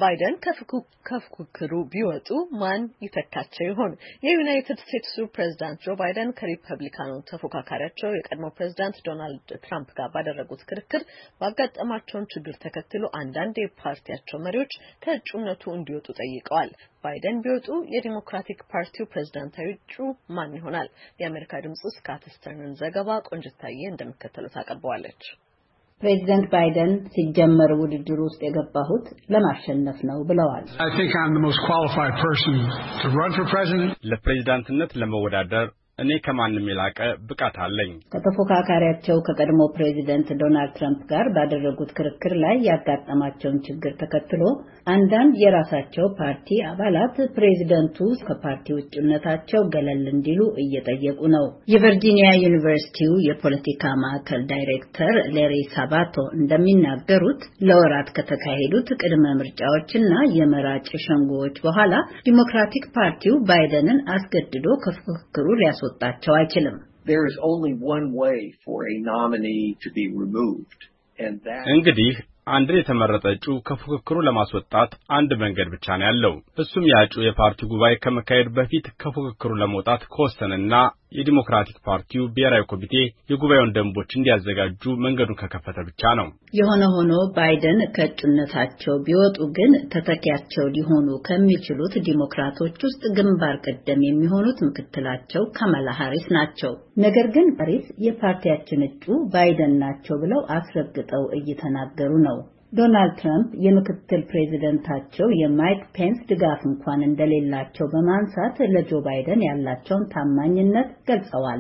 ባይደን ከፉክክሩ ቢወጡ ማን ይተካቸው ይሆን? የዩናይትድ ስቴትሱ ፕሬዝዳንት ጆ ባይደን ከሪፐብሊካኑ ተፎካካሪያቸው የቀድሞ ፕሬዝዳንት ዶናልድ ትራምፕ ጋር ባደረጉት ክርክር ባጋጠማቸውን ችግር ተከትሎ አንዳንድ የፓርቲያቸው መሪዎች ከእጩነቱ እንዲወጡ ጠይቀዋል። ባይደን ቢወጡ የዲሞክራቲክ ፓርቲው ፕሬዝዳንታዊ እጩ ማን ይሆናል? የአሜሪካ ድምጽ ስካት ስተርንን ዘገባ ቆንጅታዬ እንደሚከተለው ታቀርበዋለች። ፕሬዚደንት ባይደን ሲጀመር ውድድሩ ውስጥ የገባሁት ለማሸነፍ ነው ብለዋል። ለፕሬዝዳንትነት ለመወዳደር እኔ ከማንም የላቀ ብቃት አለኝ። ከተፎካካሪያቸው ከቀድሞ ፕሬዚደንት ዶናልድ ትራምፕ ጋር ባደረጉት ክርክር ላይ ያጋጠማቸውን ችግር ተከትሎ አንዳንድ የራሳቸው ፓርቲ አባላት ፕሬዚደንቱ ከፓርቲው እጩነታቸው ገለል እንዲሉ እየጠየቁ ነው። የቨርጂኒያ ዩኒቨርሲቲው የፖለቲካ ማዕከል ዳይሬክተር ሌሪ ሳባቶ እንደሚናገሩት ለወራት ከተካሄዱት ቅድመ ምርጫዎችና የመራጭ ሸንጎዎች በኋላ ዲሞክራቲክ ፓርቲው ባይደንን አስገድዶ ከፉክክሩ ሊያስወጣቸው አይችልም። እንግዲህ አንድን የተመረጠ እጩ ከፉክክሩ ለማስወጣት አንድ መንገድ ብቻ ነው ያለው። እሱም ያጩ የፓርቲው ጉባኤ ከመካሄድ በፊት ከፉክክሩ ለመውጣት ከወሰነና የዲሞክራቲክ ፓርቲው ብሔራዊ ኮሚቴ የጉባኤውን ደንቦች እንዲያዘጋጁ መንገዱን ከከፈተ ብቻ ነው። የሆነ ሆኖ ባይደን ከእጩነታቸው ቢወጡ ግን ተተኪያቸው ሊሆኑ ከሚችሉት ዲሞክራቶች ውስጥ ግንባር ቀደም የሚሆኑት ምክትላቸው ካማላ ሃሪስ ናቸው። ነገር ግን ሃሪስ የፓርቲያችን እጩ ባይደን ናቸው ብለው አስረግጠው እየተናገሩ ነው። ዶናልድ ትራምፕ የምክትል ፕሬዚደንታቸው የማይክ ፔንስ ድጋፍ እንኳን እንደሌላቸው በማንሳት ለጆ ባይደን ያላቸውን ታማኝነት ገልጸዋል።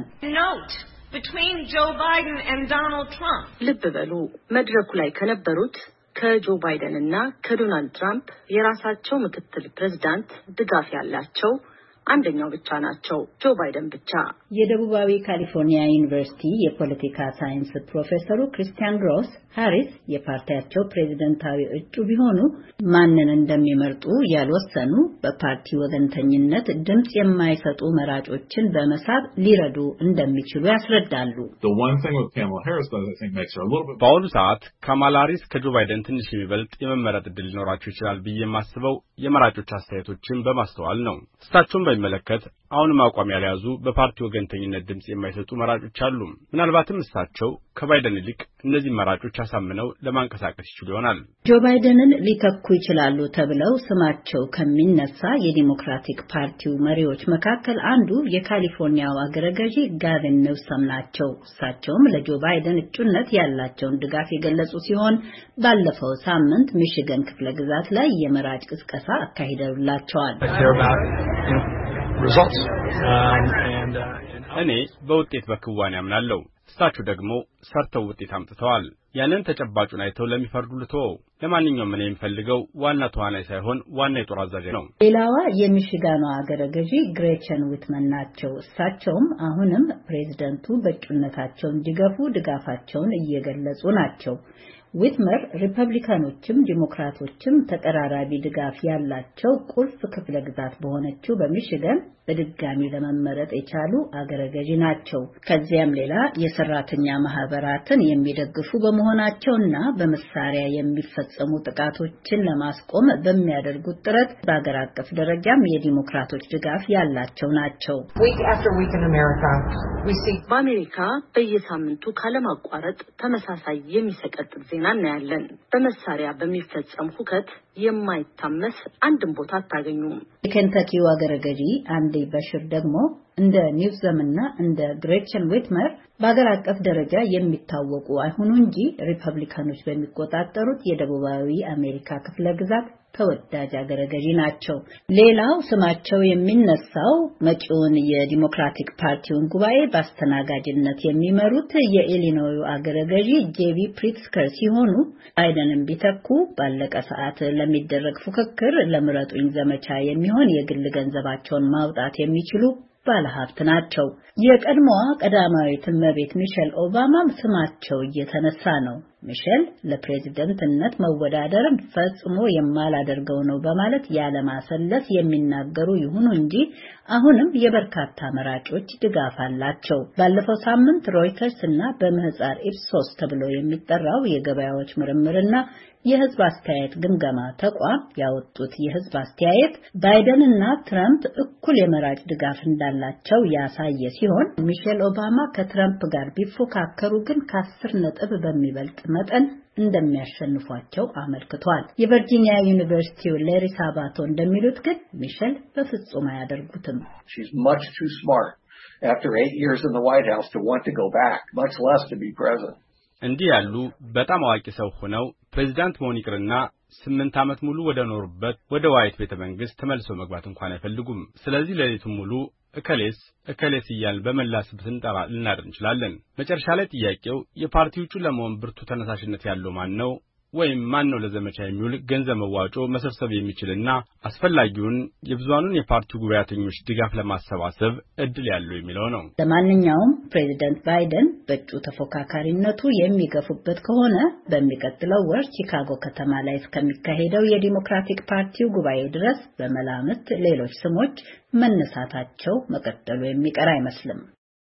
ልብ በሉ፣ መድረኩ ላይ ከነበሩት ከጆ ባይደን እና ከዶናልድ ትራምፕ የራሳቸው ምክትል ፕሬዝዳንት ድጋፍ ያላቸው አንደኛው ብቻ ናቸው፣ ጆ ባይደን ብቻ። የደቡባዊ ካሊፎርኒያ ዩኒቨርሲቲ የፖለቲካ ሳይንስ ፕሮፌሰሩ ክሪስቲያን ግሮስ ሃሪስ የፓርቲያቸው ፕሬዝዳንታዊ እጩ ቢሆኑ ማንን እንደሚመርጡ ያልወሰኑ በፓርቲ ወገንተኝነት ድምጽ የማይሰጡ መራጮችን በመሳብ ሊረዱ እንደሚችሉ ያስረዳሉ። በአሁኑ ሰዓት ካማላ ሃሪስ ከጆ ባይደን ትንሽ የሚበልጥ የመመረጥ ዕድል ሊኖራቸው ይችላል ብዬ የማስበው የመራጮች አስተያየቶችን በማስተዋል ነው። እሳቸውን በሚመለከት አሁንም አቋም ያልያዙ በፓርቲ ወገንተኝነት ድምጽ የማይሰጡ መራጮች አሉ። ምናልባትም እሳቸው ከባይደን ይልቅ እነዚህ መራጮች አሳምነው ለማንቀሳቀስ ይችሉ ይሆናል። ጆ ባይደንን ሊተኩ ይችላሉ ተብለው ስማቸው ከሚነሳ የዲሞክራቲክ ፓርቲው መሪዎች መካከል አንዱ የካሊፎርኒያው አገረ ገዢ ጋቪን ኒውሰም ናቸው። እሳቸውም ለጆ ባይደን እጩነት ያላቸውን ድጋፍ የገለጹ ሲሆን ባለፈው ሳምንት ሚሽገን ክፍለ ግዛት ላይ የመራጭ ቅስቀሳ አካሂደውላቸዋል። እኔ በውጤት በክዋኔ አምናለሁ። እሳቸው ደግሞ ሰርተው ውጤት አምጥተዋል። ያንን ተጨባጩን አይተው ለሚፈርዱ ልተወው። ለማንኛውም እኔ የምፈልገው ዋና ተዋናይ ሳይሆን ዋና የጦር አዛዥ ነው። ሌላዋ የሚሽጋኗ አገረ ገዢ ግሬቸን ዊትመን ናቸው። እሳቸውም አሁንም ፕሬዝደንቱ በእጩነታቸው እንዲገፉ ድጋፋቸውን እየገለጹ ናቸው። ዊትመር ሪፐብሊካኖችም ዲሞክራቶችም ተቀራራቢ ድጋፍ ያላቸው ቁልፍ ክፍለ ግዛት በሆነችው በሚሽገን በድጋሚ ለመመረጥ የቻሉ አገረ ገዢ ናቸው። ከዚያም ሌላ የሰራተኛ ማህበራትን የሚደግፉ በመሆናቸውና በመሳሪያ የሚፈጸሙ ጥቃቶችን ለማስቆም በሚያደርጉት ጥረት በአገር አቀፍ ደረጃም የዲሞክራቶች ድጋፍ ያላቸው ናቸው። በአሜሪካ በየሳምንቱ ካለማቋረጥ ተመሳሳይ የሚሰቀጥጥ ዜና እናያለን። በመሳሪያ በሚፈጸም ሁከት የማይታመስ አንድም ቦታ አታገኙም። የኬንታኪው አገረ ገዢ አንዲ በሽር ደግሞ እንደ ኒውሰምና እንደ ግሬቸን ዊትመር በአገር አቀፍ ደረጃ የሚታወቁ አይሁኑ እንጂ ሪፐብሊካኖች በሚቆጣጠሩት የደቡባዊ አሜሪካ ክፍለ ግዛት ተወዳጅ አገረ ገዢ ናቸው። ሌላው ስማቸው የሚነሳው መጪውን የዲሞክራቲክ ፓርቲውን ጉባኤ በአስተናጋጅነት የሚመሩት የኢሊኖዩ አገረ ገዢ ጄቢ ፕሪትስከር ሲሆኑ ባይደንን ቢተኩ ባለቀ ሰዓት ለሚደረግ ፉክክር ለምረጡኝ ዘመቻ የሚሆን የግል ገንዘባቸውን ማውጣት የሚችሉ ባለሀብት ናቸው። የቀድሞዋ ቀዳማዊት እመቤት ሚሼል ኦባማም ስማቸው እየተነሳ ነው። ሚሼል ለፕሬዝደንትነት መወዳደርን ፈጽሞ የማላደርገው ነው በማለት ያለማሰለስ የሚናገሩ ይሁኑ እንጂ አሁንም የበርካታ መራጮች ድጋፍ አላቸው። ባለፈው ሳምንት ሮይተርስ እና በምህጻር ኢፕሶስ ተብሎ የሚጠራው የገበያዎች ምርምርና የህዝብ አስተያየት ግምገማ ተቋም ያወጡት የህዝብ አስተያየት ባይደንና ትራምፕ እኩል የመራጭ ድጋፍ እንዳላቸው ያሳየ ሲሆን ሚሼል ኦባማ ከትራምፕ ጋር ቢፎካከሩ ግን ከ10 ነጥብ በሚበልጥ መጠን እንደሚያሸንፏቸው አመልክቷል። የቨርጂኒያ ዩኒቨርሲቲው ሌሪ ሳባቶ እንደሚሉት ግን ሚሼል በፍጹም አያደርጉትም። She's much too smart after 8 years in the White House to want to go back, much less to be president. እንዲህ ያሉ በጣም አዋቂ ሰው ሆነው ፕሬዝዳንት መሆን ይቅርና 8 ዓመት ሙሉ ወደ ኖሩበት ወደ ዋይት ቤተ መንግስት ተመልሰው መግባት እንኳን አይፈልጉም። ስለዚህ ሌሊቱን ሙሉ እከሌስ እያልን በመላ ስም ስንጠራ ልናድር እንችላለን። መጨረሻ ላይ ጥያቄው የፓርቲው እጩ ለመሆን ብርቱ ተነሳሽነት ያለው ማን ነው ወይም ማን ነው ለዘመቻ የሚውል ገንዘብ መዋጮ መሰብሰብ የሚችልና አስፈላጊውን የብዙሃኑን የፓርቲው ጉባኤተኞች ድጋፍ ለማሰባሰብ እድል ያለው የሚለው ነው። ለማንኛውም ፕሬዚደንት ባይደን በእጩ ተፎካካሪነቱ የሚገፉበት ከሆነ በሚቀጥለው ወር ቺካጎ ከተማ ላይ እስከሚካሄደው የዲሞክራቲክ ፓርቲው ጉባኤ ድረስ በመላምት ሌሎች ስሞች መነሳታቸው መቀጠሉ የሚቀር አይመስልም።